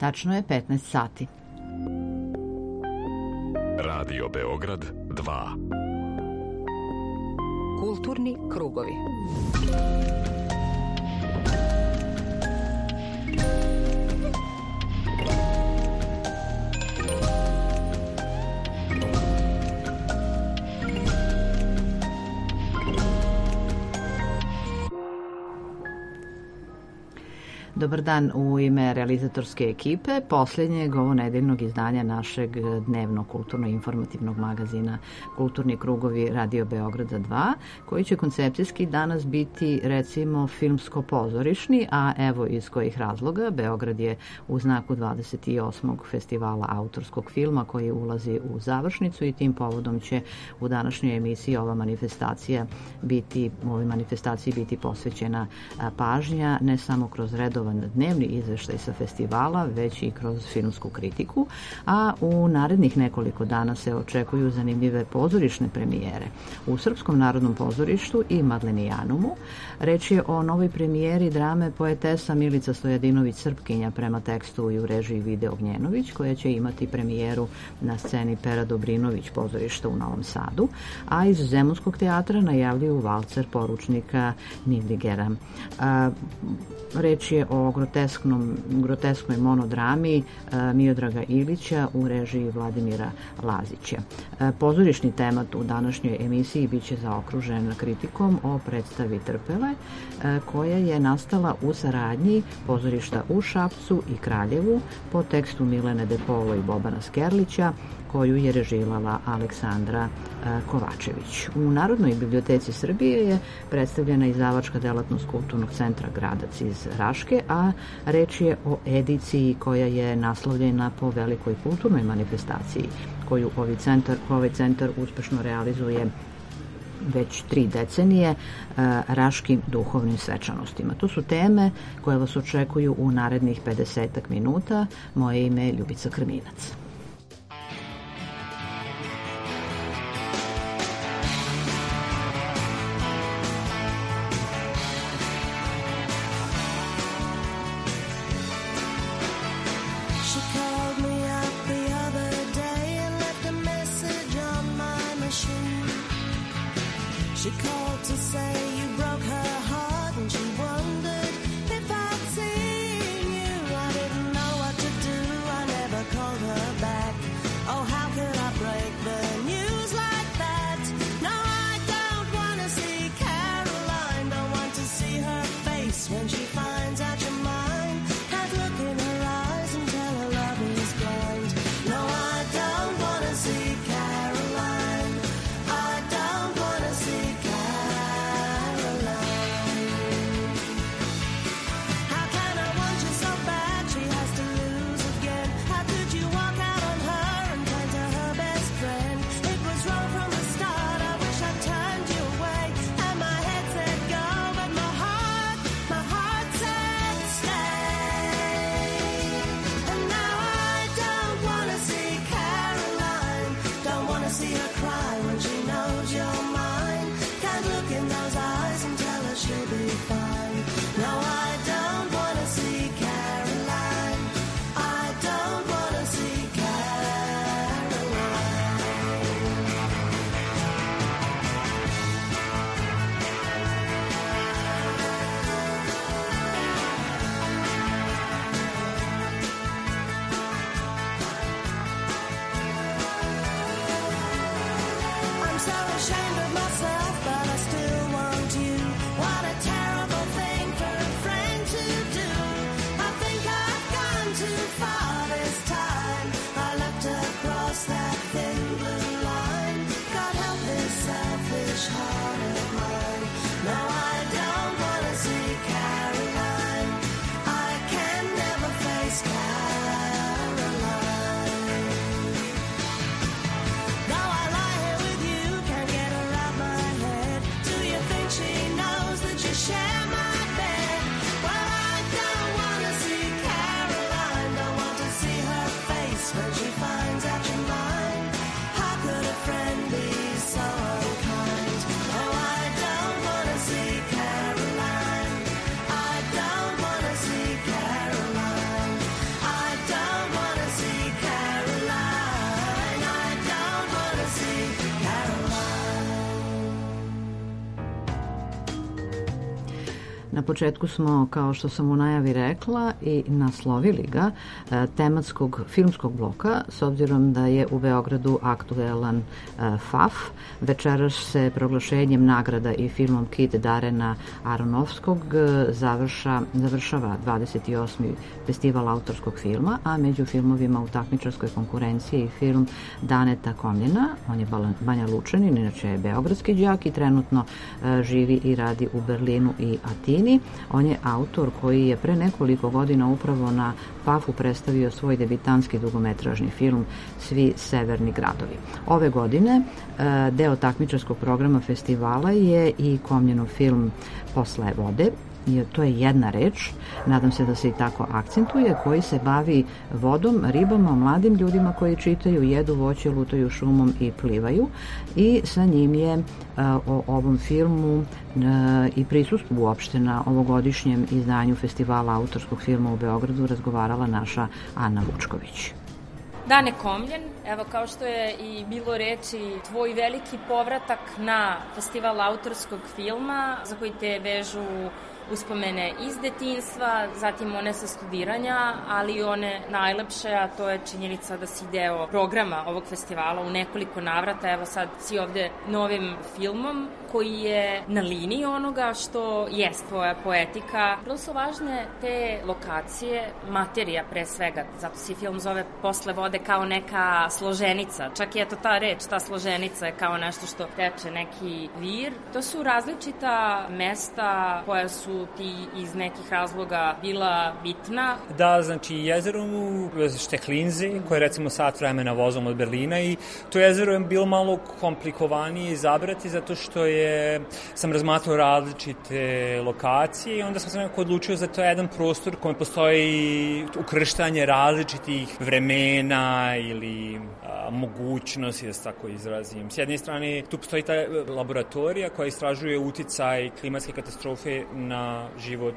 Tačno je 15 sati. Radio Beograd 2. Kulturni krugovi. Dobar dan u ime realizatorske ekipe posljednjeg ovonedeljnog izdanja našeg dnevno kulturno-informativnog magazina Kulturni krugovi Radio Beograda 2, koji će koncepcijski danas biti recimo filmsko-pozorišni, a evo iz kojih razloga. Beograd je u znaku 28. festivala autorskog filma koji ulazi u završnicu i tim povodom će u današnjoj emisiji ovoj manifestaciji biti posvećena pažnja ne samo kroz redovan dnevni izveštaj sa festivala, već i kroz filmsku kritiku, a u narednih nekoliko dana se očekuju zanimljive pozorišne premijere u Srpskom narodnom pozorištu i Madlenijanumu. Reč je o novoj premijeri drame poetesa Milica Stojadinović Srpkinja prema tekstu i u režiji Vide Ognjenović, koja će imati premijeru na sceni Pera Dobrinović pozorišta u Novom Sadu, a iz Zemunskog teatra najavljuju valcer poručnika Nidligera. Reč je o grotesknoj monodrami Miodraga Ilića u režiji Vladimira Lazića. Pozorišni temat u današnjoj emisiji biće zaokružen kritikom o predstavi Trpele, koja je nastala u saradnji pozorišta u Šapcu i Kraljevu po tekstu Milene De Polo i Bobana Skerlića, koju je režirala Aleksandra Kovačević. U Narodnoj biblioteci Srbije je predstavljena izdavačka delatnost Kulturnog centra Gradac iz Raške, a reč je o ediciji koja je naslovljena po velikoj kulturnoj manifestaciji koju ovaj centar uspešno realizuje već 3 decenije, raškim duhovnim svečanostima. To su teme koje vas očekuju u narednih 50 minuta. Moje ime je Ljubica Krminac. She called to say you broke her heart and she wondered if I'd seen you. I didn't know what to do, I never called her back. Oh, how could I break the news like that? No, I don't want to see Caroline, don't want to see her face when she finds out you're mine. Can't look in her eyes and tell her love is blind. No, I don't want to see Caroline, I don't want to see my heart Na početku smo, kao što sam u najavi rekla, i naslovili ga tematskog filmskog bloka, s obzirom da je u Beogradu aktuelan FAF. Večeras se proglašenjem nagrada i filmom Kid Darena Aronofskog završava 28. festival autorskog filma, a među filmovima u takmičarskoj konkurenciji je film Daneta Komljena. On je Banja Lučanin, inače je beogradski đak i trenutno živi i radi u Berlinu i Atini. On je autor koji je pre nekoliko godina upravo na FAF-u predstavio svoj debitanski dugometražni film Svi severni gradovi. Ove godine deo takmičarskog programa festivala je i Komljenov film Posle vode. To je jedna reč, nadam se da se i tako akcentuje, koji se bavi vodom, ribama, mladim ljudima koji čitaju, jedu voće, lutaju šumom i plivaju, i sa njim je o ovom filmu i prisustvu uopšte na ovogodišnjem izdanju Festivala autorskog filma u Beogradu razgovarala naša Ana Vučković. Dane Komljen, evo kao što je i bilo reči, tvoj veliki povratak na Festival autorskog filma za koji te vežu uspomene iz detinjstva, zatim one sa studiranja, ali i one najlepše, a to je činjenica da si deo programa ovog festivala u nekoliko navrata. Evo sad si ovde novim filmom koji je na liniji onoga što jest tvoja poetika. Vrlo su važne te lokacije, materija pre svega, zato se film zove Posle vode kao neka složenica. Čak i eto ta reč, ta složenica je kao nešto što teče neki vir. To su različita mesta koja su ti iz nekih razloga bila bitna. Da, znači jezero u Šteklinzi, koje je recimo sat vremena vozom od Berlina, i to jezero je bilo malo komplikovanije izabrati zato što sam razmatrao različite lokacije i onda sam se nekako odlučio za to jedan prostor kome postoji ukrštanje različitih vremena ili mogućnosti, da se tako izrazim. S jedne strane, tu postoji ta laboratorija koja istražuje uticaj klimatske katastrofe na život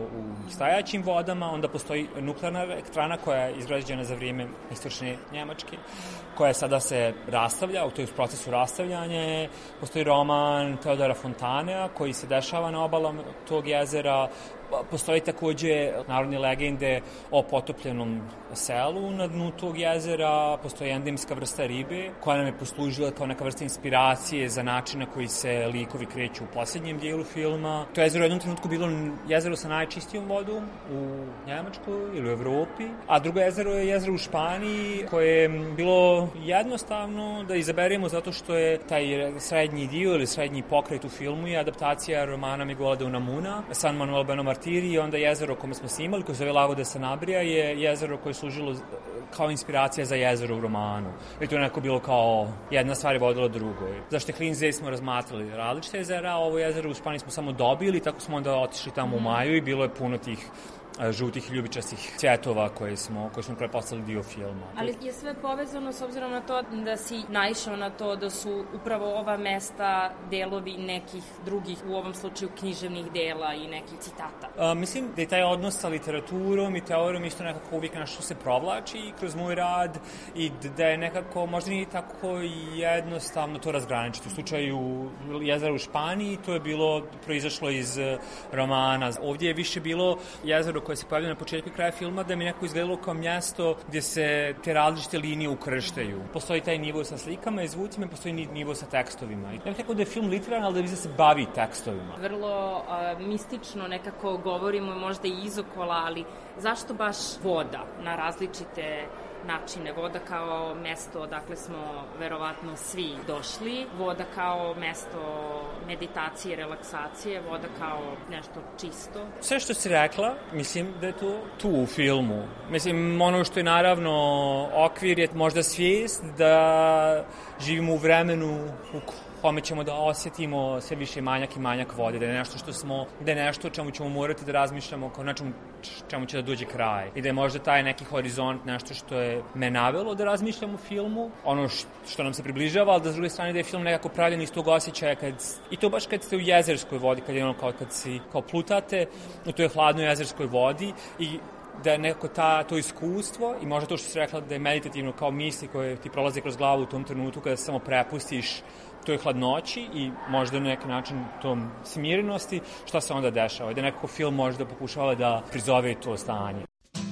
u stajaćim vodama, onda postoji nuklearna elektrana koja je izgrađena za vrijeme istočne Njemačke, koja sada se rastavlja, to je u procesu rastavljanja. Postoji roman Teodora Fontanea koji se dešava na obalama tog jezera. Postoji takođe narodne legende o potopljenom selu na dnu tog jezera, postoji endemska vrsta ribe koja nam je poslužila kao neka vrsta inspiracije za način na koji se likovi kreću u posljednjem dijelu filma. To jezero je u jednom trenutku bilo jezero sa najčistijom vodom u Njemačkoj ili u Evropi, a drugo jezero je jezero u Španiji koje je bilo jednostavno da izaberemo zato što je taj srednji dio ili srednji pokret u filmu je adaptacija romana Miguela de Unamuno, San Manuel Benamartiri, i onda jezero kome smo snimali, koje se zove Lago de Sanabria, je jezero koje je služilo kao inspiracija za jezero u romanu. I to je nekako bilo kao jedna stvar je vodila drugoj. Za Šteklinze smo razmatrali različite jezera, a ovo jezero u Španiji smo samo dobili, tako smo onda otišli tamo u maju i bilo je puno tih žutih ljubičastih cvjetova koje smo pretpostavili dio filma. Ali je sve povezano s obzirom na to da si naišao na to da su upravo ova mesta delovi nekih drugih, u ovom slučaju književnih dela i nekih citata? Mislim da je taj odnos sa literaturom i teorijom isto nekako uvijek nešto se provlači kroz moj rad i da je nekako, možda nije tako jednostavno to razgraničiti. U slučaju jezera u Španiji to je bilo proizašlo iz romana. Ovdje je više bilo jezero koje se pojavljaju na početku i kraja filma, da mi neko izgledalo kao mjesto gdje se te različite linije ukrštaju. Postoji taj nivo sa slikama i zvucima, postoji nivo sa tekstovima. Ja bih rekao da je film literaran, ali da se bavi tekstovima. Vrlo mistično nekako govorimo, možda i izokola, ali zašto baš voda na različite načine? Voda kao mesto odakle smo verovatno svi došli, voda kao mesto meditacije, relaksacije, voda kao nešto čisto. Sve što si rekla, mislim da je to tu u filmu. Mislim, ono što je naravno okvir je možda svijest da živimo u vremenu u kome ćemo da osjetimo sve više manjak i manjak vode, da je nešto da je nešto o čemu ćemo morati da razmišljamo kao nečemu čemu će da dođe kraj. I da je možda taj neki horizont nešto što je me navelo da razmišljam o filmu, ono što nam se približava, ali da s druge strane da je film nekako pravljen iz tog osjećaja i to baš kad ste u jezerskoj vodi, kad je ono kad si kao plutate u toj hladnoj jezerskoj vodi i da je neko to iskustvo i možda to što si rekla da je meditativno kao misli koje ti prolaze kroz glavu u tom trenutku kada se samo prepustiš toj hladnoći i možda na neki način tom smirenosti, šta se onda dešava. Da nekako film možda pokušava da prizove to stanje.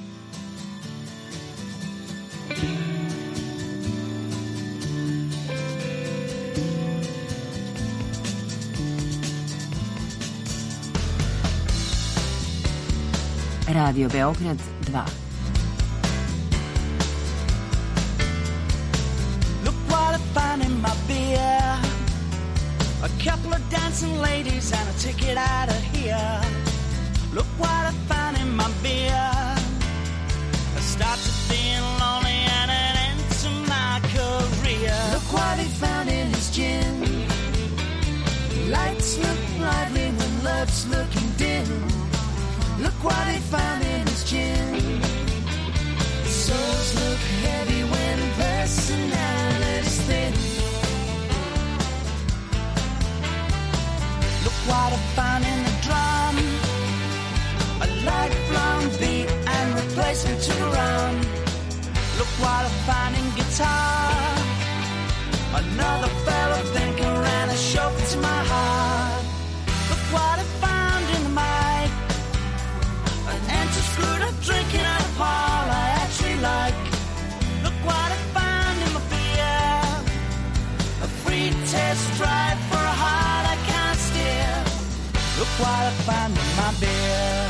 Radio Beograd 2. Look what I found in my beer. A couple of dancing ladies and a ticket out of here. Look what I found in my beer. I started being lonely and it ends in my career. Look what he found in his gin. Lights look lively when love's looking dim. Look what he found in his gin. Souls look heavy when personality's thin. Look what I found in the drum. A lifelong beat and replacement to the run. Look what I found in guitar. Another fellow thinker and a chauffeur to my heart. Look what I found in the mic. An empty screwed up drinking out of all I actually like. Look what I found in my beer. A free test drive for a heart I can't steer. Look what I found in my beer.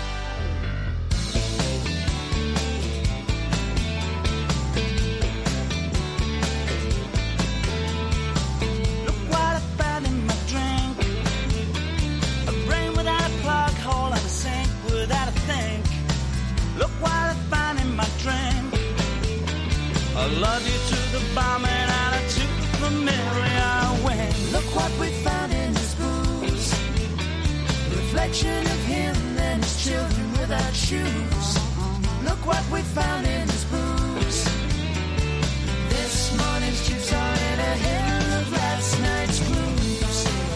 Look what I found in my drink. A brain without a plug hole and a sink without a think. Look what I found in my drink. I love you to the bombing and a too familiar wing. Look what we found in his booze. Reflection of him and his children without shoes. Look what we found in his booze. This morning's juice are in a hill of last night's blues.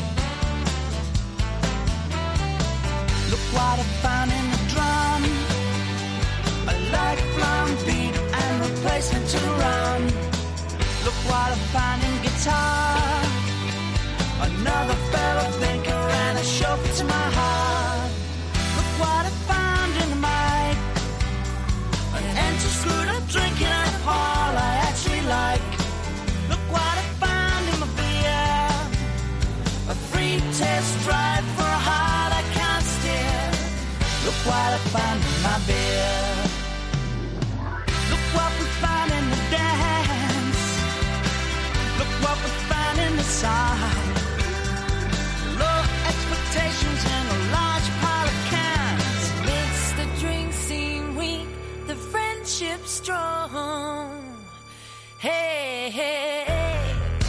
Look what I found in the drum. A lifelong beat and replacement to run. Look what I found in guitar. Another fellow thinker and a chauffeur to my heart. Look what I found in the mic. An empty screwed up drinking alcohol I actually like. Look what I found in my beer. A free test drive for a heart I can't steer. Look what I found in my beer. Look what we found in the dance. Look what we found in the song. Low expectations and a large pile of cans. Makes the drink seem weak, the friendship strong. Hey, hey, hey.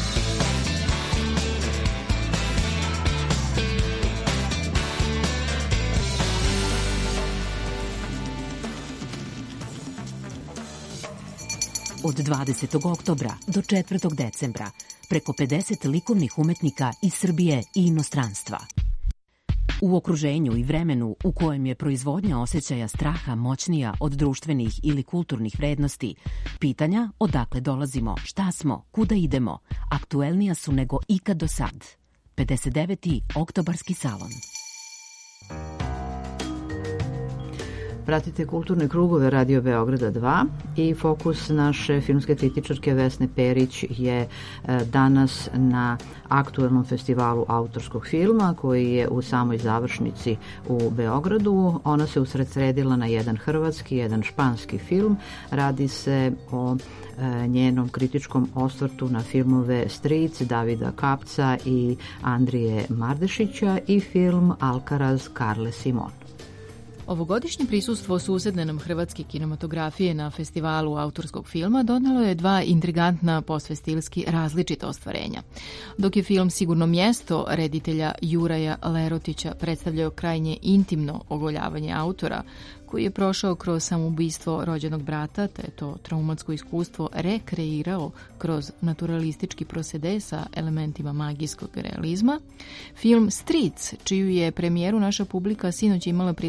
Od 20. oktobra do 4. decembra preko 50 likovnih umetnika iz Srbije i inostranstva. U okruženju i vremenu u kojem je proizvodnja osjećaja straha moćnija od društvenih ili kulturnih vrednosti, pitanja odakle dolazimo, šta smo, kuda idemo, aktuelnija su nego ikad do sad. 59. oktobarski salon. Pratite kulturne krugove Radio Beograda 2 i fokus naše filmske kritičarke Vesne Perić je danas na aktuelnom festivalu autorskog filma koji je u samoj završnici u Beogradu. Ona se usredsredila na jedan hrvatski, jedan španski film. Radi se o njenom kritičkom osvrtu na filmove Stric Davida Kapca i Andrije Mardešića i film Alcaraz Carle Simon. Ovogodišnje prisustvo susedne nam hrvatske kinematografije na festivalu autorskog filma donelo je dva intrigantna posve stilski različita ostvarenja. Dok je film Sigurno mjesto reditelja Juraja Lerotića predstavljao krajnje intimno ogoljavanje autora, koji je prošao kroz samoubistvo rođenog brata, te to traumatsko iskustvo rekreirao kroz naturalistički prosede sa elementima magijskog realizma, film Stric, čiju je premijeru naša publika sinoć imala prilike da vidi,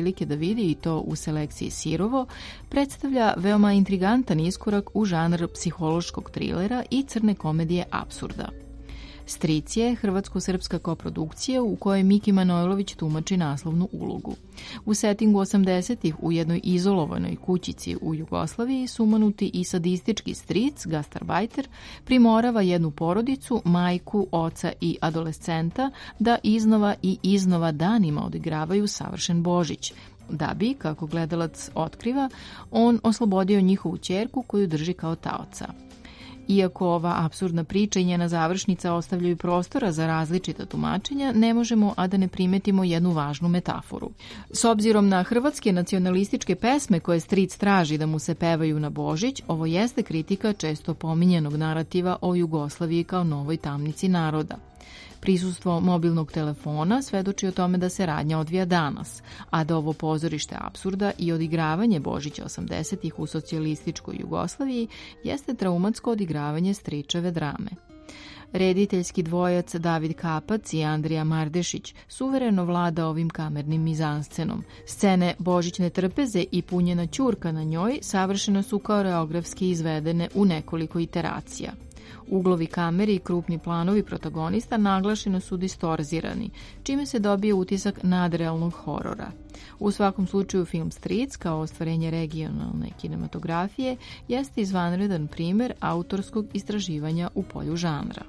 vidi i to u selekciji Sirovo, predstavlja veoma intrigantan iskorak u žanr psihološkog trilera i crne komedije apsurda. Stric je hrvatsko-srpska koprodukcija u kojoj Miki Manojlović tumači naslovnu ulogu. U settingu 80-ih u jednoj izolovanoj kućici u Jugoslaviji sumanuti i sadistički stric, gastarbajter, primorava jednu porodicu, majku, oca i adolescenta da iznova i iznova danima odigravaju savršen Božić, da bi, kako gledalac otkriva, on oslobodio njihovu ćerku koju drži kao taoca. Iako ova apsurdna priča i njena završnica ostavljaju prostora za različita tumačenja, ne možemo a da ne primetimo jednu važnu metaforu. S obzirom na hrvatske nacionalističke pesme koje stric traži da mu se pevaju na Božić, ovo jeste kritika često pominjanog narativa o Jugoslaviji kao novoj tamnici naroda. Prisustvo mobilnog telefona svedoči o tome da se radnja odvija danas, a da ovo pozorište apsurda i odigravanje Božića 80-ih u socijalističkoj Jugoslaviji jeste traumatsko odigravanje stričeve drame. Rediteljski dvojac David Kapac i Andrija Mardešić suvereno vlada ovim kamernim mizanscenom. Scene Božićne trpeze i punjena ćurka na njoj savršeno su koreografski izvedene u nekoliko iteracija. Uglovi kamere i krupni planovi protagonista naglašeno su distorzirani, čime se dobije utisak nadrealnog horora. U svakom slučaju film Stric, kao ostvarenje regionalne kinematografije, jeste izvanredan primer autorskog istraživanja u polju žanra.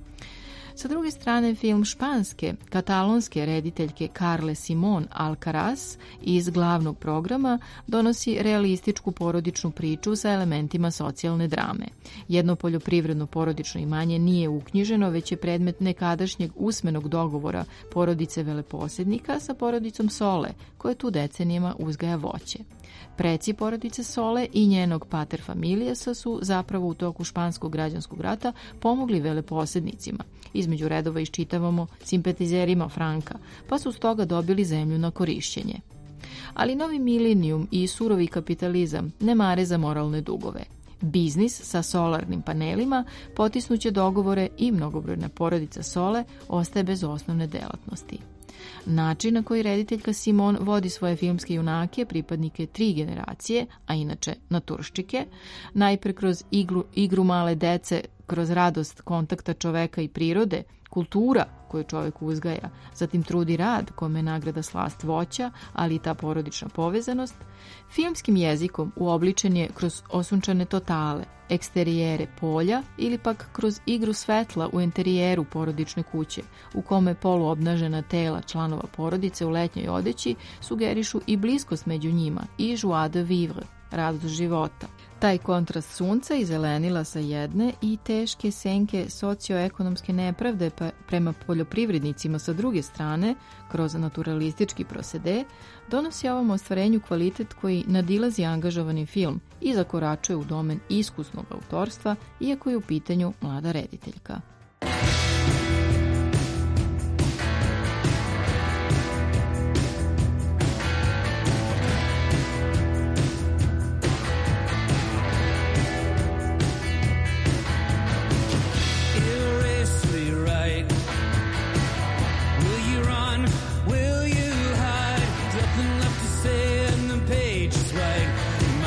Sa druge strane, film španske, katalonske rediteljke Carle Simón Alcaraz iz glavnog programa donosi realističku porodičnu priču sa elementima socijalne drame. Jedno poljoprivredno porodično imanje nije uknjiženo, već je predmet nekadašnjeg usmenog dogovora porodice veleposjednika sa porodicom Sole, koje tu decenijama uzgaja voće. Preci porodice Sole i njenog pater familijasa su zapravo u toku španskog građanskog rata pomogli veleposjednicima. Između redova iščitavamo simpatizerima Franka, pa su stoga dobili zemlju na korišćenje. Ali novi milenijum i surovi kapitalizam ne mare za moralne dugove. Biznis sa solarnim panelima potisnuće dogovore i mnogobrojna porodica Sole ostaje bez osnovne delatnosti. Način na koji rediteljka Simon vodi svoje filmske junake, pripadnike 3 generacije, a inače naturščike, najpre kroz igru male dece, kroz radost kontakta čoveka i prirode, kultura koju čovek uzgaja, zatim trud i rad kome je nagrada slast voća, ali i ta porodična povezanost, filmskim jezikom uobličen je kroz osunčane totale, eksterijere polja ili pak kroz igru svetla u interijeru porodične kuće, u kome poluobnažena tela članova porodice u letnjoj odeći sugerišu i bliskost među njima i joie de vivre, radost života. Taj kontrast sunca i zelenila sa jedne i teške senke socioekonomske nepravde prema poljoprivrednicima sa druge strane, kroz naturalistički prosede, donosi ovom ostvarenju kvalitet koji nadilazi angažovani film i zakoračuje u domen iskusnog autorstva, iako je u pitanju mlada rediteljka.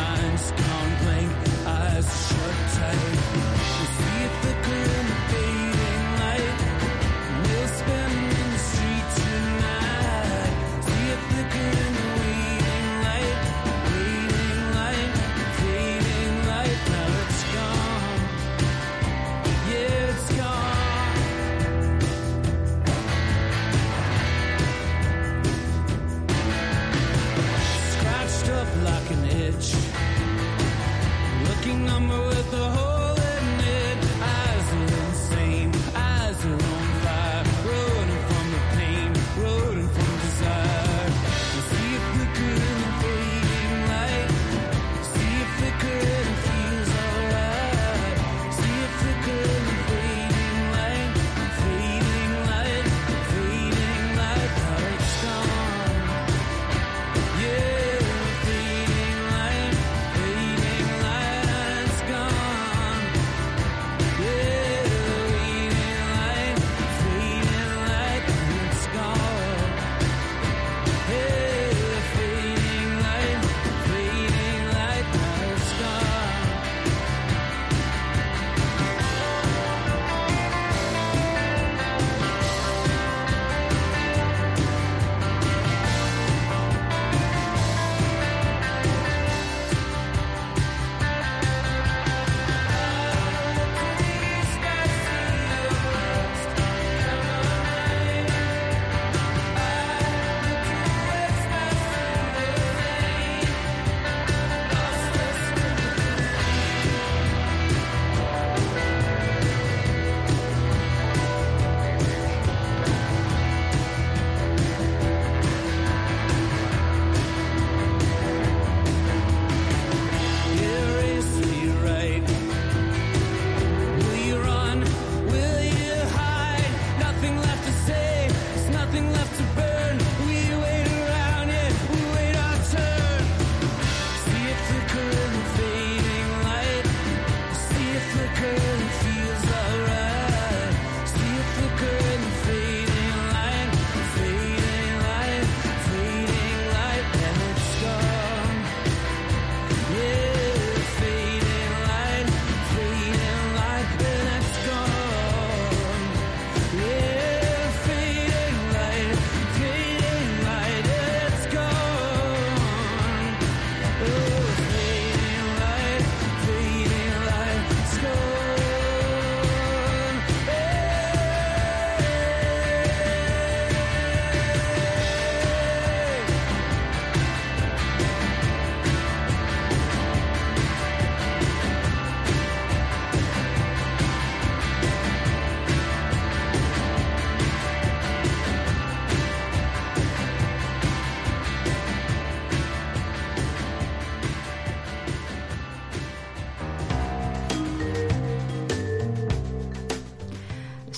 Eyes shut tight. You see it flicker in the face.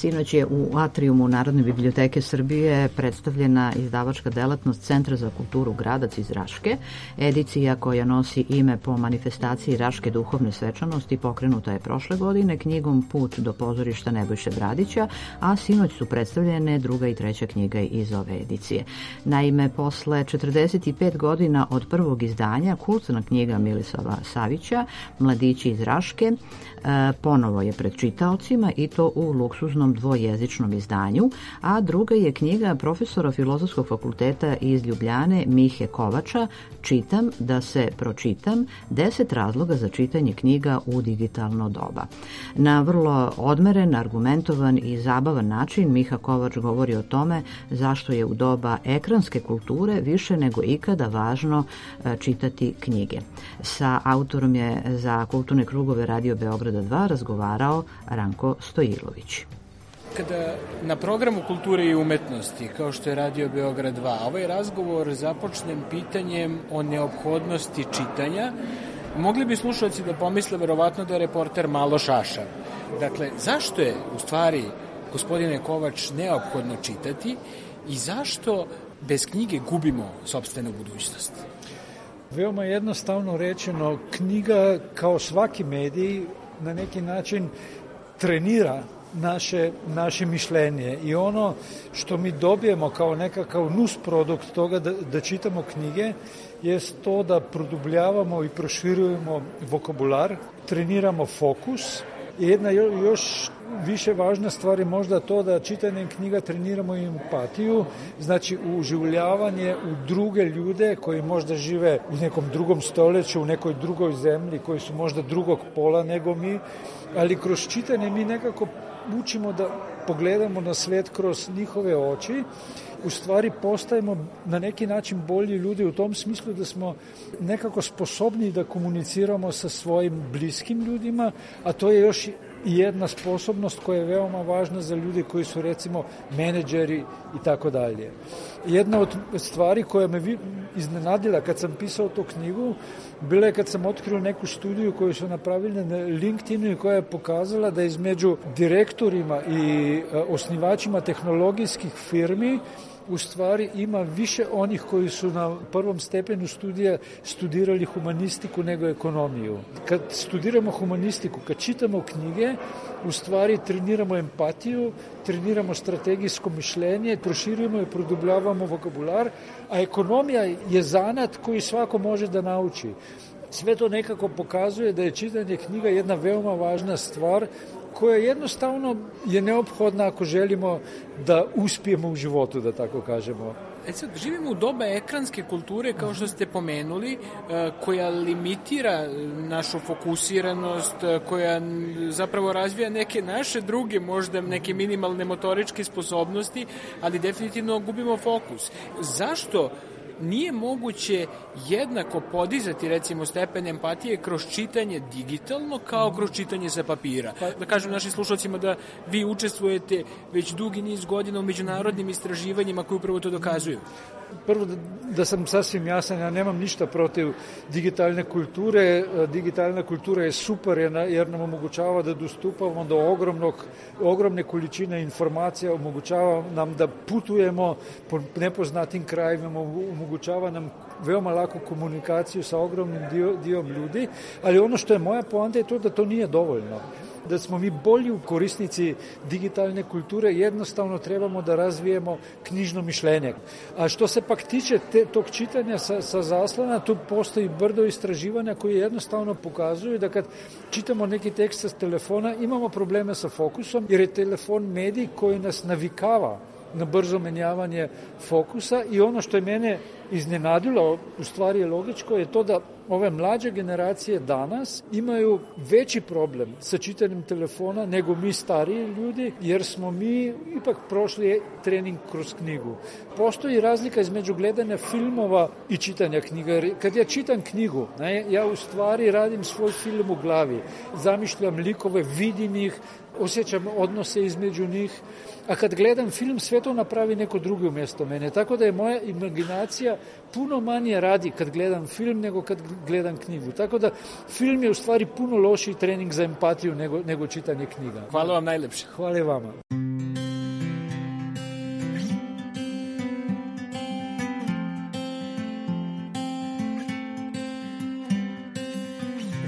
Sinoć je u atrijumu Narodne biblioteke Srbije predstavljena izdavačka delatnost Centra za kulturu Gradac iz Raške. Edicija koja nosi ime po manifestaciji Raške duhovne svečanosti pokrenuta je prošle godine knjigom Put do pozorišta Nebojše Bradića, a sinoć su predstavljene druga i treća knjiga iz ove edicije. Naime, posle 45 godina od prvog izdanja, kultna knjiga Milislava Savića, Mladići iz Raške, ponovo je pred čitaocima i to u luksuznom dvojezičnom izdanju, a druga je knjiga profesora Filozofskog fakulteta iz Ljubljane Mihe Kovača Čitam da se pročitam, 10 razloga za čitanje knjiga u digitalno doba. Na vrlo odmeren, argumentovan i zabavan način Miha Kovač govori o tome zašto je u doba ekranske kulture više nego ikada važno čitati knjige. Sa autorom je za kulturne krugove Radio Beograda 2 razgovarao Ranko Stojilović. Kada na programu kulture i umetnosti, kao što je Radio Beograd 2, ovaj razgovor započnem pitanjem o neophodnosti čitanja, mogli bi slušalci da pomisle verovatno da je reporter malo šašav. Dakle, zašto je u stvari, gospodine Kovač, neophodno čitati i zašto bez knjige gubimo sopstvenu budućnost? Veoma jednostavno rečeno, knjiga kao svaki medij na neki način trenira naše mišljenje i ono što mi dobijemo kao nekakav nusprodukt toga da čitamo knjige je to da produbljavamo i proširujemo vokabular, treniramo fokus. Jedna još više važna stvar je možda to da čitanjem knjiga treniramo i empatiju, znači uživljavanje u druge ljude koji možda žive u nekom drugom stoljeću, u nekoj drugoj zemlji, koji su možda drugog pola nego mi, ali kroz čitanje mi nekako učimo da pogledamo na svet kroz njihove oči, u stvari postajemo na neki način bolji ljudi u tom smislu da smo nekako sposobni da komuniciramo sa svojim bliskim ljudima, a to je još jedna sposobnost koja je veoma važna za ljude koji su recimo menadžeri i tako dalje. Jedna od stvari koja me iznenadila kad sam pisao tu knjigu bila je kad sam otkrio neku studiju koju su napravili na LinkedInu i koja je pokazala da između direktorima i osnivačima tehnologijskih firmi u stvari ima više onih koji su na prvom stepenu studija studirali humanistiku nego ekonomiju. Kad studiramo humanistiku, kad čitamo knjige, u stvari treniramo empatiju, treniramo strategijsko mišljenje, proširujemo i produbljavamo vokabular, a ekonomija je zanat koji svako može da nauči. Sve to nekako pokazuje da je čitanje knjiga jedna veoma važna stvar koja jednostavno je neophodna ako želimo da uspijemo u životu, da tako kažemo. Sad, živimo u doba ekranske kulture, kao što ste pomenuli, koja limitira našu fokusiranost, koja zapravo razvija neke naše druge, možda neke minimalne motoričke sposobnosti, ali definitivno gubimo fokus. Zašto nije moguće jednako podizati, recimo, stepen empatije kroz čitanje digitalno kao kroz čitanje sa papira? Da kažem našim slušalcima da vi učestvujete već dugi niz godina u međunarodnim istraživanjima koji upravo to dokazuju. Prvo, da sam sasvim jasan, ja nemam ništa protiv digitalne kulture. Digitalna kultura je super jer nam omogućava da dostupamo do ogromne količine informacija, omogućava nam da putujemo po nepoznatim krajevima, omogućava nam veoma laku komunikaciju sa ogromnim diom ljudi, ali ono što je moja poanta je to da to nije dovoljno. Da smo mi bolji korisnici digitalne kulture, jednostavno trebamo da razvijemo knjižno mišljenje. A što se pak tiče tog čitanja sa zaslona, tu postoji brdo istraživanja koji jednostavno pokazuju da kad čitamo neki tekst sa telefona, imamo probleme sa fokusom, jer je telefon medij koji nas navikava na brzo menjavanje fokusa i ono što je mene iznenadilo, u stvari je logičko, je to da ove mlađe generacije danas imaju veći problem sa čitanjem telefona nego mi stariji ljudi, jer smo mi ipak prošli trening kroz knjigu. Postoji razlika između gledanja filmova i čitanja knjiga. Kad ja čitam knjigu, ja u stvari radim svoj film u glavi. Zamišljam likove, vidim ih, osjećam odnose između njih, a kad gledam film, sve to napravi neko drugi umjesto mene. Tako da je moja imaginacija puno manje radi kad gledam film nego kad gledam knjigu. Tako da film je u stvari puno lošiji trening za empatiju nego čitanje knjiga. Hvala vam najlepše. Hvala i vama.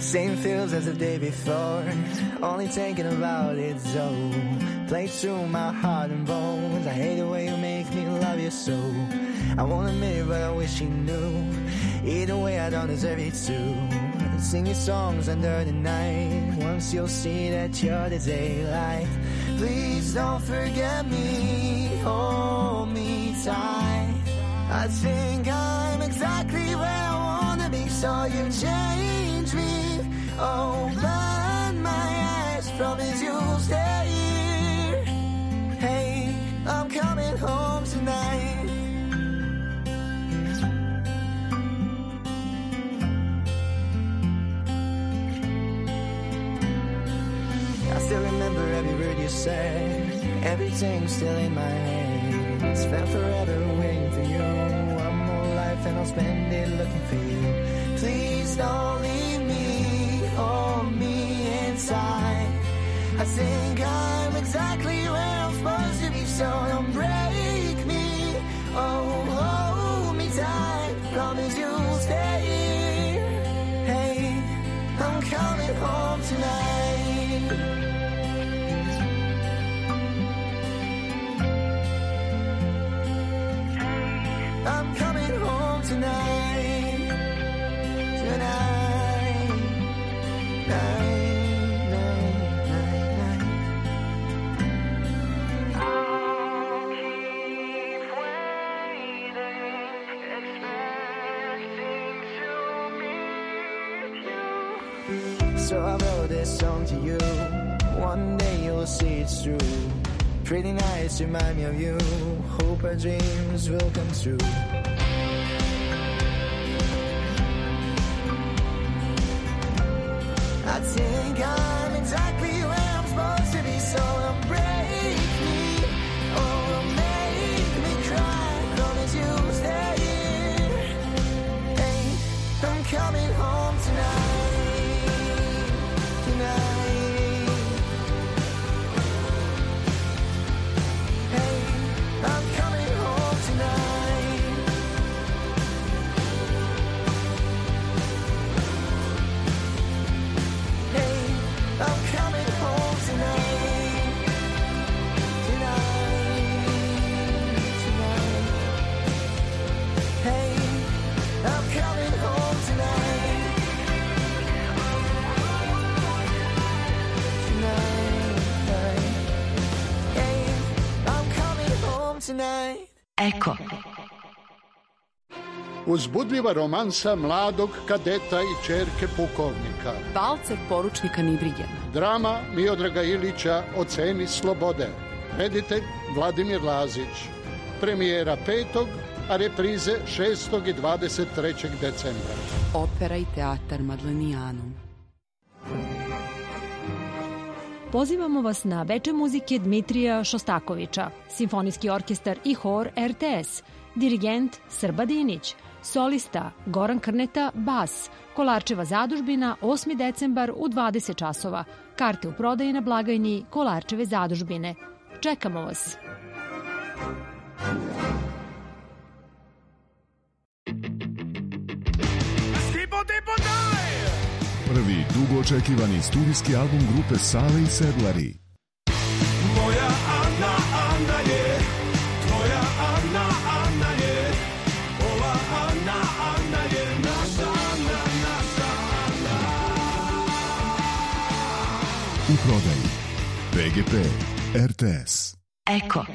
Same feels as the day before, only thinking about it, so plays through my heart and bones. I hate the way you make me love you so. I won't admit it, but I wish you knew. Either way, I don't deserve it too. Sing your songs under the night. Once you'll see that you're the daylight. Please don't forget me, hold me tight. I think I'm exactly where I wanna be, so you change me. Open my eyes, promise you'll stay here. Hey, I'm coming home tonight. I still remember every word you said. Everything's still in my head. I spent forever waiting for you. One more life and I'll spend it looking for you. Please don't leave me, hold me inside. I think I'm exactly where I'm supposed to be, so don't break me. Oh, hold me tight, promise you'll stay here. Hey, I'm coming home tonight. I'm coming home tonight, tonight, night, night, night, night. I'll keep waiting, expecting to meet you. So I wrote this song to you. One day you'll see it's true. Pretty nights remind me of you. Hope our dreams will come true. I think I'm exactly where I'm supposed to be, so don't break me. Oh, don't make me cry. Promise you'll stay here. Hey, I'm coming home tonight. Tonight. I'm coming home tonight. Hey, I'm coming home tonight. Tonight, tonight. Hey, I'm coming home tonight. Tonight, hey, I'm coming home tonight. Eko. Uzbudljiva romansa mladog kadeta i ćerke pukovnika. Valcer poručnika Nibrigena. Drama Miodraga Ilića O ceni slobode. Reditelj Vladimir Lazić. Premijera 5. a reprize 6. i 23. decembra. Opera i teatar Madlenijanum. Pozivamo vas na veče muzike Dmitrija Šostakovića, simfonijski orkestar i hor RTS, dirigent Srba Dinić, solista Goran Krneta, bas, Kolarčeva zadužbina 8. decembar u 20 časova. Karte u prodaji na blagajni Kolarčeve zadužbine. Čekamo vas! Prvi dugo očekivani studijski album grupe Sale i Sedlari. Moja Ana, Ana je, tvoja Ana, Ana je, ova Ana, Ana je, naša Ana, naša Ana. U prodaji PGP RTS. Eko.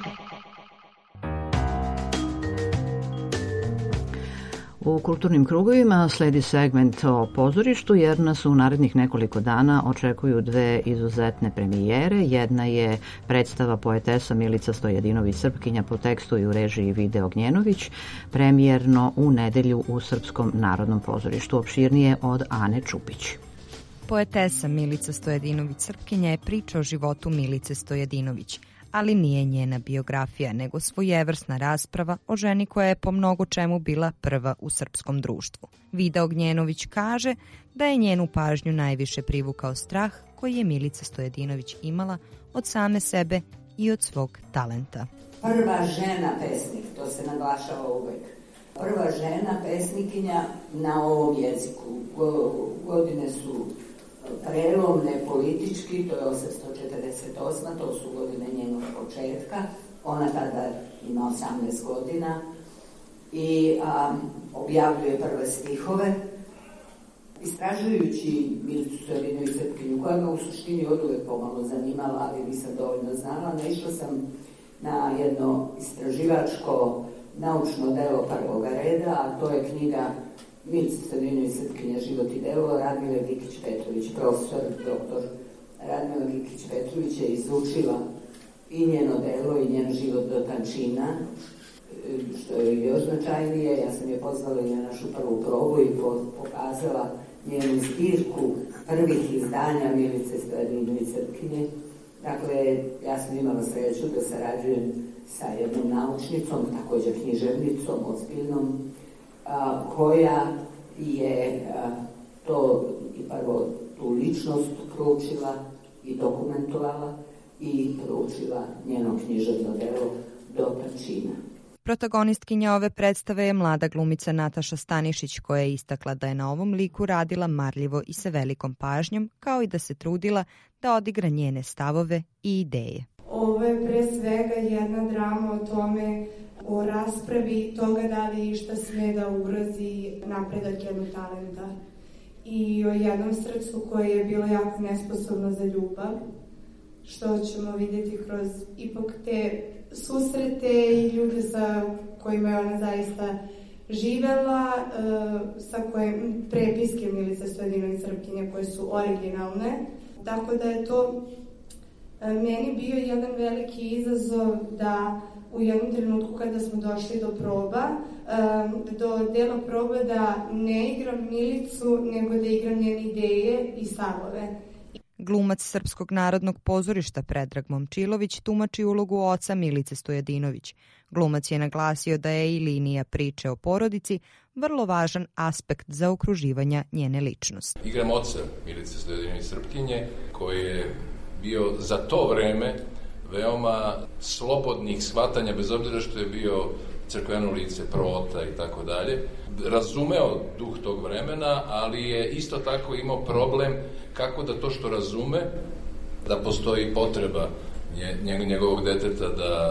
U kulturnim krugovima sledi segment o pozorištu jer nas u narednih nekoliko dana očekuju dve izuzetne premijere. Jedna je predstava poetesa Milica Stojadinović Srpkinja po tekstu i u režiji Vide Ognjenović, premijerno u nedelju u Srpskom narodnom pozorištu. Opširnije od Ane Čupić. Poetesa Milica Stojadinović Srpkinja je priča o životu Milice Stojadinović, ali nije njena biografija, nego svojevrsna rasprava o ženi koja je po mnogo čemu bila prva u srpskom društvu. Vida Ognjenović kaže da je njenu pažnju najviše privukao strah koji je Milica Stojadinović imala od same sebe i od svog talenta. Prva žena pesnik, to se naglašava uvek. Prva žena pesnikinja na ovom jeziku. Godine su prelomne politički, to je 848, to su godine njenog početka. Ona tada ima 18 godina i objavljuje prve stihove. Istražujući Milicu Stojadinović Srpkinju, koja me u suštini oduvek pomalo zanimala, ali nisam dovoljno znala, naišla sam na jedno istraživačko naučno delo prvoga reda, a to je knjiga Milica Stojadinović Srpkinja, Život i delo, Radmile Gikić-Petrović. Profesor, doktor Radmila Gikić-Petrović je izučila i njeno delo i njen život do tančina, što je još značajnije. Ja sam je pozvala i na našu prvu probu i pokazala njenu zbirku prvih izdanja Milice Stojadinović Srpkinje. Dakle, ja sam imala sreću da sarađujem sa jednom naučnicom, također književnicom, ozbiljnom, koja je to i prvo tu ličnost proučila i dokumentovala i proučila njeno književno delo do tančina. Protagonistkinja ove predstave je mlada glumica Nataša Stanišić, koja je istakla da je na ovom liku radila marljivo i sa velikom pažnjom, kao i da se trudila da odigra njene stavove i ideje. Ovo je pre svega jedna drama o tome, o raspravi toga da li šta sme da ugrozi napredak jednog talenta i o jednom srcu koje je bilo jako nesposobno za ljubav, što ćemo vidjeti kroz ipak te susrete i ljude sa kojima je ona zaista živela, sa kojim prepiske Milice Stojadinović Srpkinje koje su originalne. Tako da je to meni bio jedan veliki izazov da u jednom trenutku kada smo došli do proba, do dela probe da ne igram Milicu, nego da igram njene ideje i stavove. Glumac Srpskog narodnog pozorišta Predrag Momčilović tumači ulogu oca Milice Stojadinović. Glumac je naglasio da je i linija priče o porodici vrlo važan aspekt za okruživanja njene ličnosti. Igram oca Milice Stojadinović Srpkinje, koji je bio za to vreme veoma slobodnih shvatanja, bez obzira što je bio crkveno lice, prota i tako dalje. Razumeo duh tog vremena, ali je isto tako imao problem kako da to što razume, da postoji potreba njegovog deteta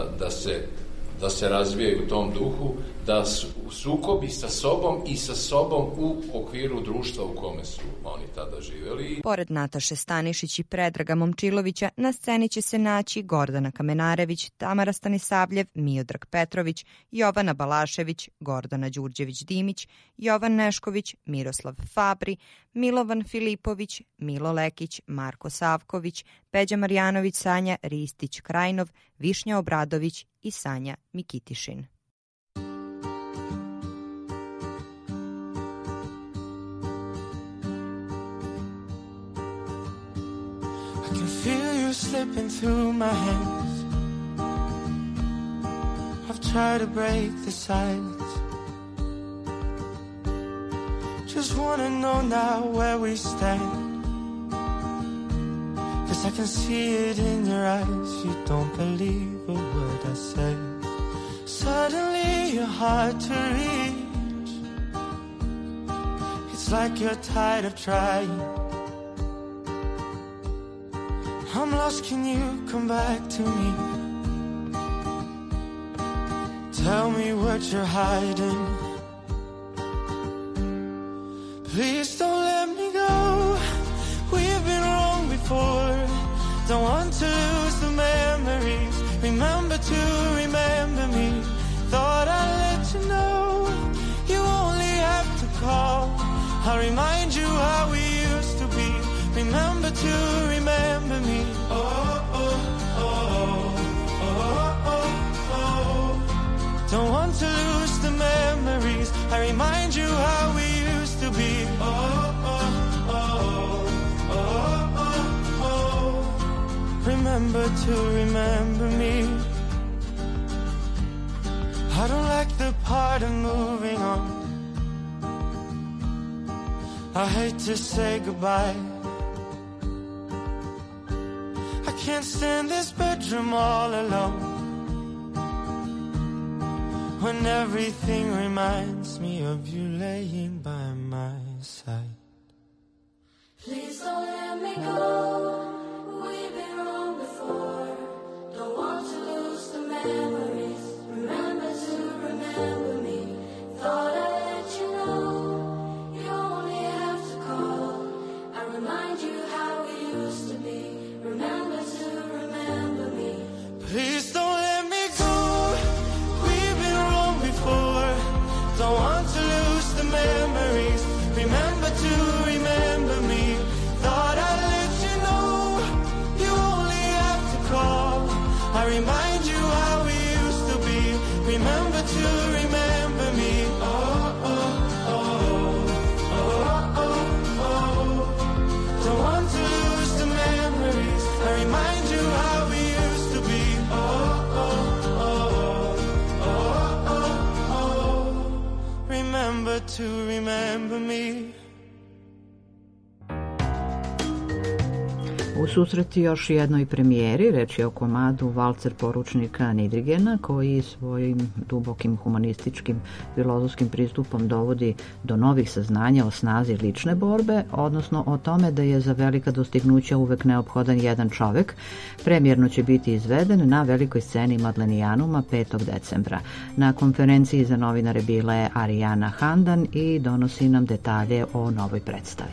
da se razvije u tom duhu, da sukobi sa sobom i sa sobom u okviru društva u kome su oni tada živeli. Pored Nataše Stanišić i Predraga Momčilovića, na sceni će se naći Gordana Kamenarević, Tamara Stanisavljev, Miodrag Petrović, Jovana Balašević, Gordana Đurđević-Dimić, Jovan Nešković, Miroslav Fabri, Milovan Filipović, Milo Lekić, Marko Savković, Peđa Marjanović, Sanja Ristić-Krajnov, Višnja Obradović i Sanja Mikitišin. I can feel you slipping through my hands. I've tried to break the silence. Just wanna know now where we stand. 'Cause I can see it in your eyes. You don't believe a word I say. Suddenly you're hard to reach. It's like you're tired of trying. I'm lost, can you come back to me? Tell me what you're hiding. Please don't let me go. We've been wrong before. Don't want to lose the memories. Remember to remember me. Thought I'd let you know. You only have to call. I'll remind you how we used to be. Remember to remember me. Oh, oh, oh, oh, oh, oh. Don't want to lose the memories. I remind you how we used to be. Oh, oh, oh, oh, oh, oh. Remember to remember me. I don't like the part of moving on. I hate to say goodbye. I can't stand this bedroom all alone. when everything reminds me of you laying by my side. Please don't let me go. We've been wrong before. Don't want to lose the memories. Remember to remember me. Thought I'd let you know. You only have to call. I remind you how we used to be. Remember to remember me. Please don't let me go. We've been wrong before. Don't want to lose the memories. Remember to remember me. Thought I'd let you know. You only have to call. I remind you how we used to be. Remember to remember me. Oh, oh, oh, oh, oh, oh. Don't want to lose the memories. I remind you how we used to be. Oh, oh, oh, oh, oh, oh. Remember to remember me. U susreti još jednoj premijeri, reč je o komadu Valcer poručnika Nidrigena, koji svojim dubokim humanističkim filozofskim pristupom dovodi do novih saznanja o snazi lične borbe, odnosno o tome da je za velika dostignuća uvek neophodan jedan čovek. Premijerno će biti izveden na velikoj sceni Madlenijanuma 5. decembra. Na konferenciji za novinare bila je Arijana Handan i donosi nam detalje o novoj predstavi.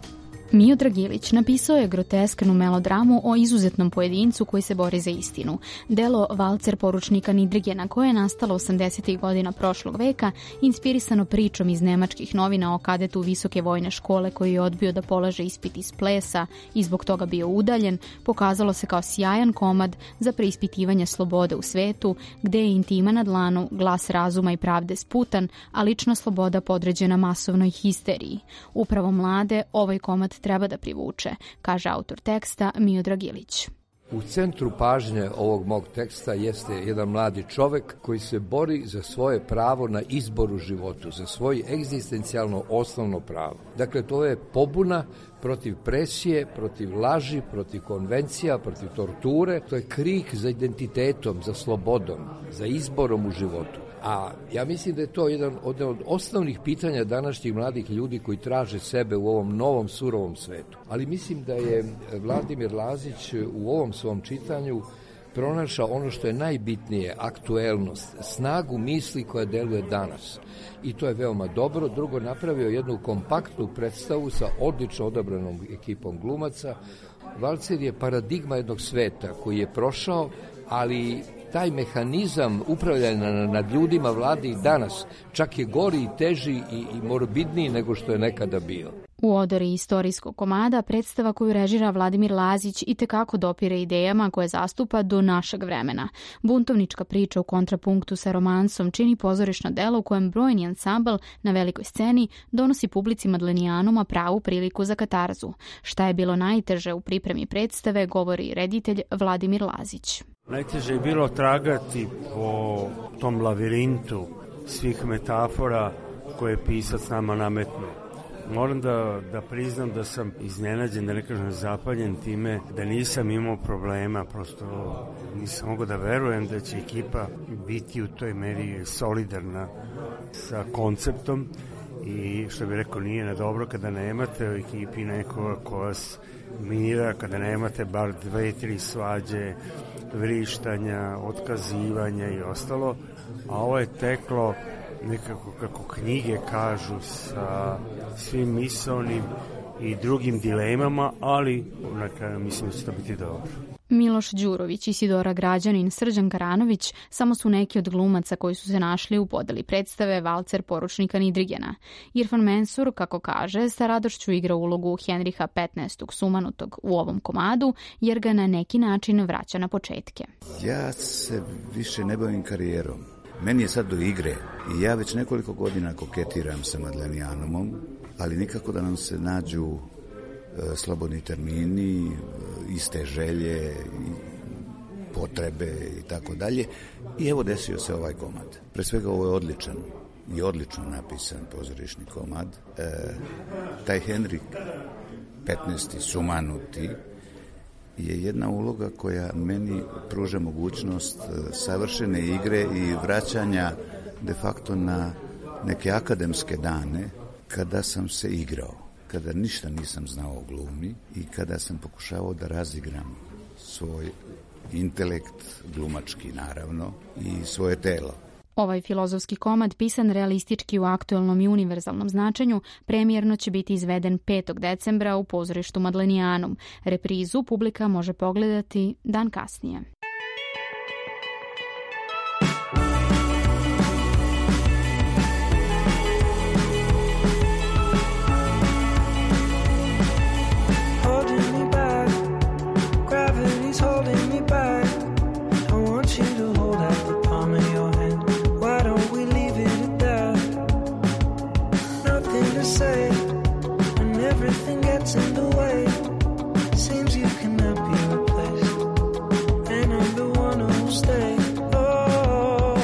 Miodrag Ilić napisao je grotesknu melodramu o izuzetnom pojedincu koji se bori za istinu. Delo Valcer poručnika Nidrigena, koje je nastalo 80. godina prošlog veka, inspirisano pričom iz nemačkih novina o kadetu visoke vojne škole koji je odbio da polaže ispit iz plesa i zbog toga bio udaljen, pokazalo se kao sjajan komad za preispitivanje slobode u svetu, gde je intima na dlanu, glas razuma i pravde sputan, a lična sloboda podređena masovnoj histeriji. Upravo mlade ovaj komad treba da privuče, kaže autor teksta Miodrag Ilić. U centru pažnje ovog mog teksta jeste jedan mladi čovek koji se bori za svoje pravo na izbor u životu, za svoje egzistencijalno osnovno pravo. Dakle, to je pobuna protiv presije, protiv laži, protiv konvencija, protiv torture. To je krik za identitetom, za slobodom, za izborom u životu. A ja mislim da je to jedan od osnovnih pitanja današnjih mladih ljudi koji traže sebe u ovom novom surovom svetu. Ali mislim da je Vladimir Lazić u ovom svom čitanju pronašao ono što je najbitnije, aktuelnost, snagu misli koja deluje danas. I to je veoma dobro. Drugo, napravio jednu kompaktnu predstavu sa odlično odabranom ekipom glumaca. Valcer je paradigma jednog sveta koji je prošao, ali taj mehanizam upravljanja nad ljudima vladi i danas, čak je gori i teži i morbidniji nego što je nekada bio. U odori istorijskog komada predstava koju režira Vladimir Lazić i tekako dopire idejama koje zastupa do našeg vremena. Buntovnička priča u kontrapunktu sa romansom čini pozorišno delo u kojem brojni ansambl na velikoj sceni donosi publici Madlenijanuma pravu priliku za katarzu. Šta je bilo najteže u pripremi predstave, govori reditelj Vladimir Lazić. Najteže je bilo tragati po tom lavirintu svih metafora koje je pisac nama nametnuo. Moram da priznam da sam iznenađen, da ne kažem zapaljen time, da nisam imao problema, prosto nisam mogao da verujem da će ekipa biti u toj meri solidarna sa konceptom i što bi rekao, nije na dobro kada nemate u ekipi nekoga ko vas mira, kada nemate bar 2-3 svađe, vrištanja, otkazivanja i ostalo, a ovo je teklo nekako kako knjige kažu sa svim misaonim i drugim dilemama, ali na kraju mislim da će to biti dobro. Miloš Đurović, Isidora Građanin, Srđan Karanović samo su neki od glumaca koji su se našli u podeli predstave Valcer poručnika Nidrigena. Irfan Mensur, kako kaže, sa radošću igra ulogu Henriha 15. sumanutog u ovom komadu, jer ga na neki način vraća na početke. Ja se više ne bavim karijerom. Meni je sad do igre i ja već nekoliko godina koketiram sa Madlenijanumom, ali nikako da nam se nađu slobodni termini, iste želje, potrebe i tako dalje. I evo desio se ovaj komad. Pre svega ovo je odličan i odlično napisan pozorišni komad. Taj Henrik 15. sumanuti je jedna uloga koja meni pruža mogućnost savršene igre i vraćanja de facto na neke akademske dane kada sam se igrao, kada ništa nisam znao o glumi i kada sam pokušavao da razigram svoj intelekt, glumački naravno, i svoje telo. Ovaj filozofski komad, pisan realistički u aktuelnom i univerzalnom značenju, premijerno će biti izveden 5. decembra u pozorištu Madlenijanum. Reprizu publika može pogledati dan kasnije. In the way, seems you cannot be replaced, and I'm the one who'll stay. Oh,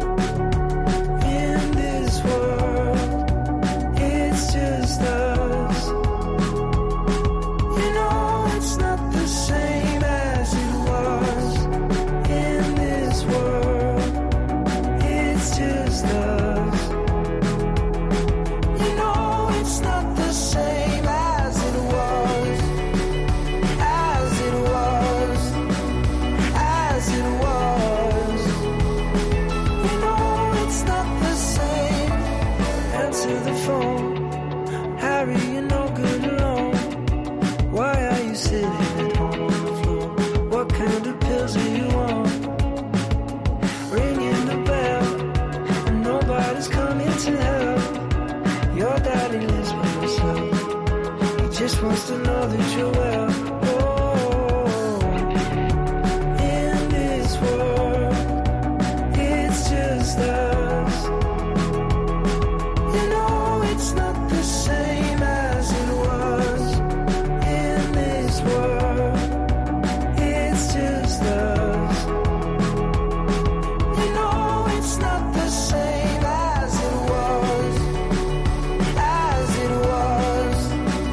in this world, it's just us. You know it's not the same as it was. In this world, it's just us. You know it's not the same. Just wants to know that you're well. Oh, in this world, it's just us. You know it's not the same as it was. In this world, it's just us. You know it's not the same as it was. As it was.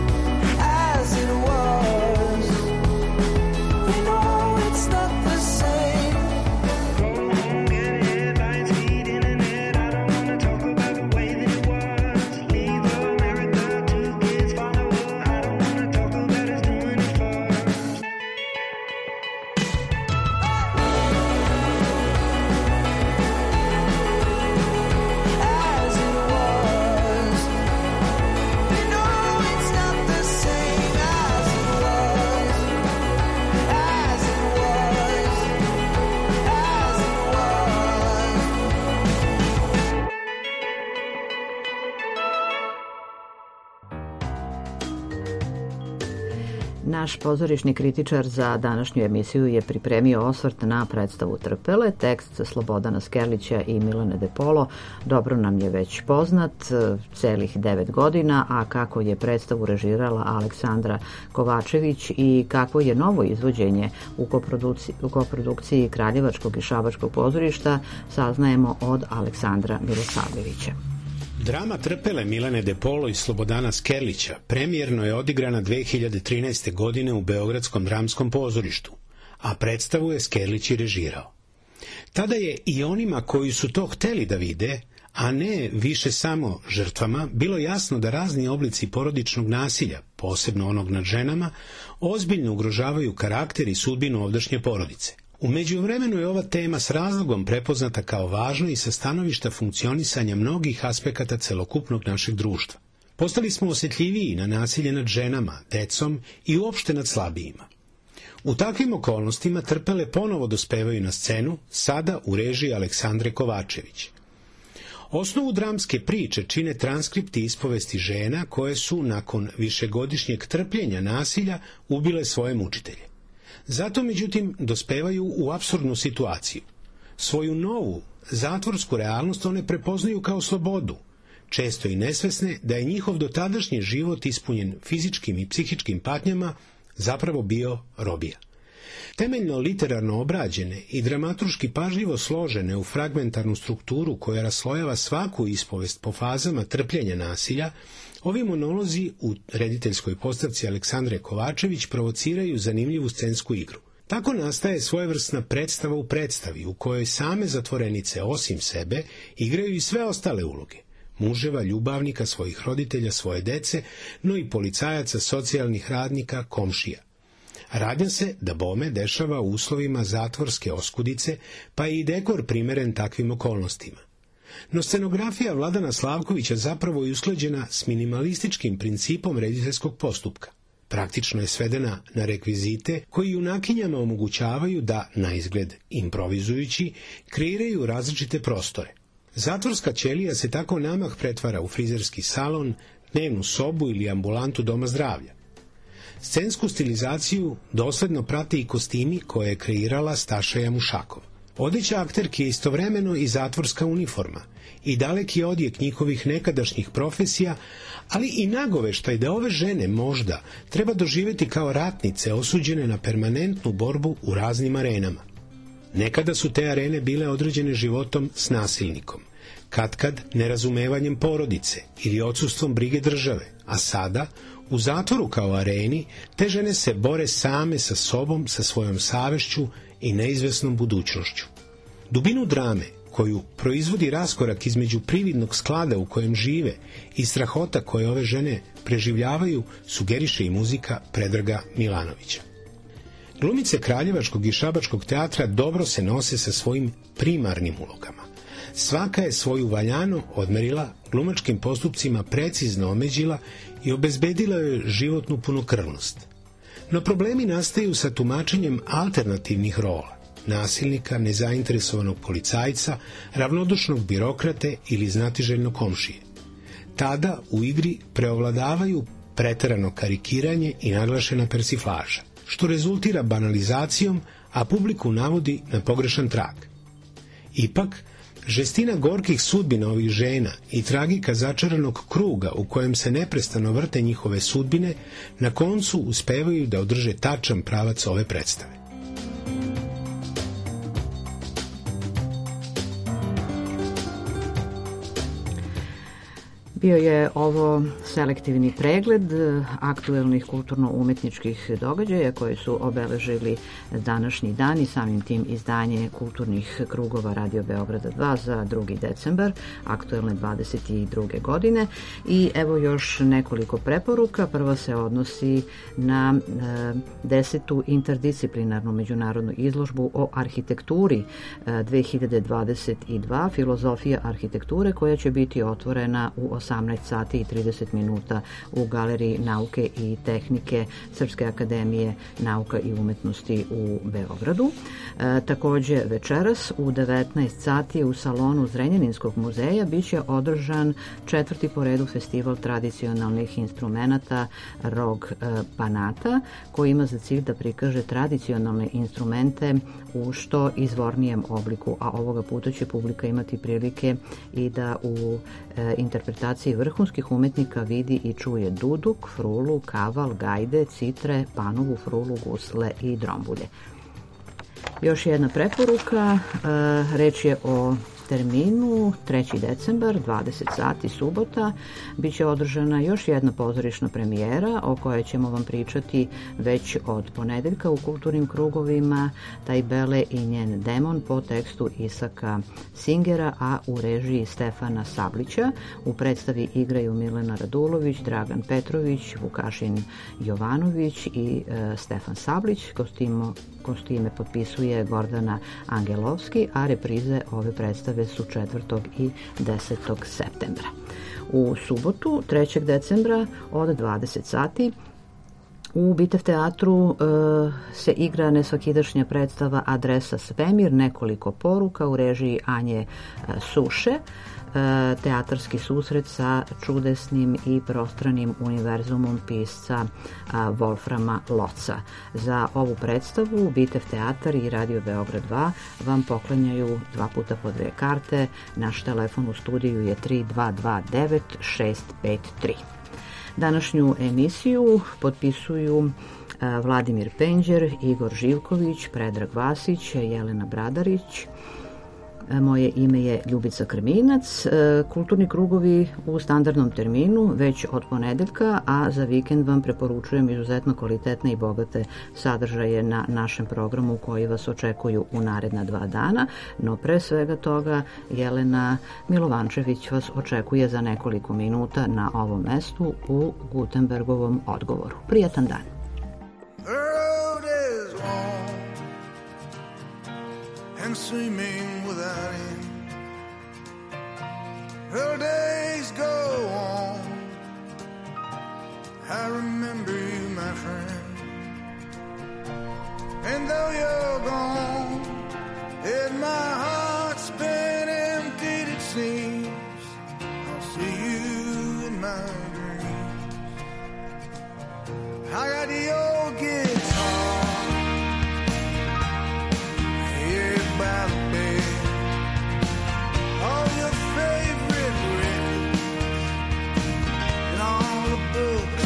Naš pozorišni kritičar za današnju emisiju je pripremio osvrt na predstavu Trpele, tekst Slobodana Skerlića i Milane De Polo. Dobro nam je već poznat, celih 9 godina, a kako je predstavu režirala Aleksandra Kovačević i kakvo je novo izvođenje u koprodukciji Kraljevačkog i Šabačkog pozorišta, saznajemo od Aleksandra Milosavljevića. Drama Trpele Milane De Polo i Slobodana Skerlića premijerno je odigrana 2013. godine u Beogradskom dramskom pozorištu, a predstavu je Skerlić i režirao. Tada je i onima koji su to hteli da vide, a ne više samo žrtvama, bilo jasno da razni oblici porodičnog nasilja, posebno onog nad ženama, ozbiljno ugrožavaju karakter i sudbinu ovdašnje porodice. U međuvremenu je ova tema s razlogom prepoznata kao važna i sa stanovišta funkcionisanja mnogih aspekata celokupnog našeg društva. Postali smo osjetljiviji na nasilje nad ženama, decom i uopšte nad slabijima. U takvim okolnostima Trpele ponovo dospevaju na scenu, sada u režiji Aleksandre Kovačević. Osnovu dramske priče čine transkripti ispovesti žena koje su, nakon višegodišnjeg trpljenja nasilja, ubile svoje mučitelje. Zato, međutim, dospevaju u apsurdnu situaciju. Svoju novu, zatvorsku realnost one prepoznaju kao slobodu, često i nesvesne da je njihov dotadašnji život ispunjen fizičkim i psihičkim patnjama zapravo bio robija. Temeljno literarno obrađene i dramaturški pažljivo složene u fragmentarnu strukturu koja raslojava svaku ispovest po fazama trpljenja nasilja, ovi monolozi u rediteljskoj postavci Aleksandre Kovačević provociraju zanimljivu scensku igru. Tako nastaje svojevrsna predstava u predstavi, u kojoj same zatvorenice, osim sebe, igraju i sve ostale uloge. Muževa, ljubavnika, svojih roditelja, svoje dece, no i policajaca, socijalnih radnika, komšija. Radnja se, da bome, dešava u uslovima zatvorske oskudice, pa je i dekor primeren takvim okolnostima. No scenografija Vladana Slavkovića zapravo je usklađena s minimalističkim principom rediteljskog postupka. Praktično je svedena na rekvizite koji junakinjama omogućavaju da, na izgled improvizujući, kreiraju različite prostore. Zatvorska ćelija se tako namah pretvara u frizerski salon, dnevnu sobu ili ambulantu doma zdravlja. Scensku stilizaciju dosledno prate i kostimi koje je kreirala Staša Jamušakov. Odeća akterke je istovremeno i zatvorska uniforma i daleki odjek njihovih nekadašnjih profesija, ali i nagoveštaj da ove žene možda treba doživjeti kao ratnice osuđene na permanentnu borbu u raznim arenama. Nekada su te arene bile određene životom s nasilnikom, katkad nerazumevanjem porodice ili odsustvom brige države, a sada, u zatvoru kao areni, te žene se bore same sa sobom, sa svojom savešću i neizvesnom budućnošću. Dubinu drame, koju proizvodi raskorak između prividnog sklada u kojem žive i strahota koje ove žene preživljavaju, sugeriše i muzika Predraga Milanovića. Glumice Kraljevačkog i Šabačkog teatra dobro se nose sa svojim primarnim ulogama. Svaka je svoju valjano odmerila, glumačkim postupcima precizno omeđila i obezbedila joj životnu punokrvnost. No problemi nastaju sa tumačenjem alternativnih rola, nasilnika, nezainteresovanog policajca, ravnodušnog birokrate ili znatiželjnog komšije. Tada u igri preovladavaju preterano karikiranje i naglašena persiflaža, što rezultira banalizacijom, a publiku navodi na pogrešan trag. Ipak, žestina gorkih sudbina ovih žena i tragika začaranog kruga u kojem se neprestano vrte njihove sudbine, na koncu uspevaju da održe tačan pravac ove predstave. Bio je ovo selektivni pregled aktuelnih kulturno-umetničkih događaja koji su obeležili današnji dan i samim tim izdanje kulturnih krugova Radio Beograda 2 za 2. decembar aktuelne 22. godine. I evo još nekoliko preporuka. Prvo se odnosi na 10. interdisciplinarnu međunarodnu izložbu o arhitekturi 2022, filozofija arhitekture, koja će biti otvorena u 18 sati i 30 minuta u Galeriji nauke i tehnike Srpske akademije nauka i umetnosti u Beogradu. Takođe večeras u 19 sati u salonu Zrenjaninskog muzeja biće održan 4. po redu festival tradicionalnih instrumenata Rog Banata, koji ima za cilj da prikaže tradicionalne instrumente u što izvornijem obliku, a ovoga puta će publika imati prilike i da u interpretaciji vrhunskih umetnika vidi i čuje duduk, frulu, kaval, gajde, citre, panovu, frulu, gusle i drombulje. Još jedna preporuka, reč je o terminu 3. decembar, 20 sati, subota, biće održana još jedna pozorišna premijera o kojoj ćemo vam pričati već od ponedeljka u kulturnim krugovima, Taj Bele i njen demon po tekstu Isaka Singera, a u režiji Stefana Sablića. U predstavi igraju Milena Radulović, Dragan Petrović, Vukašin Jovanović i Stefan Sablić. Kostime potpisuje Gordana Angelovski, a reprize ove predstave su 4. i 10. septembra. U subotu, 3. decembra od 20 sati u Bitev teatru se igra nesvakidašnja predstava Adresa Svemir, nekoliko poruka u režiji Anje Suše, teatarski susret sa čudesnim i prostranim univerzumom pisca Wolframa Lotza. Za ovu predstavu Bitev teatar i Radio Beograd 2 vam poklanjaju 2 puta po 2 karte. Naš telefon u studiju je 3229 653. Današnju emisiju potpisuju Vladimir Penđer, Igor Živković, Predrag Vasić, Jelena Bradarić, Moje ime je Ljubica Krminac. Kulturni krugovi u standardnom terminu već od ponedeljka, a za vikend vam preporučujem izuzetno kvalitetne i bogate sadržaje na našem programu koji vas očekuju u naredna 2 dana, no pre svega toga Jelena Milovančević vas očekuje za nekoliko minuta na ovom mestu u Gutenbergovom odgovoru. Prijatan dan! And swimming without end. Her days go on. I remember you, my friend. And though you're gone, and my heart's been emptied, it seems, I'll see you in my dreams. I got the old guitar by the bed, all your favorite records, and all the books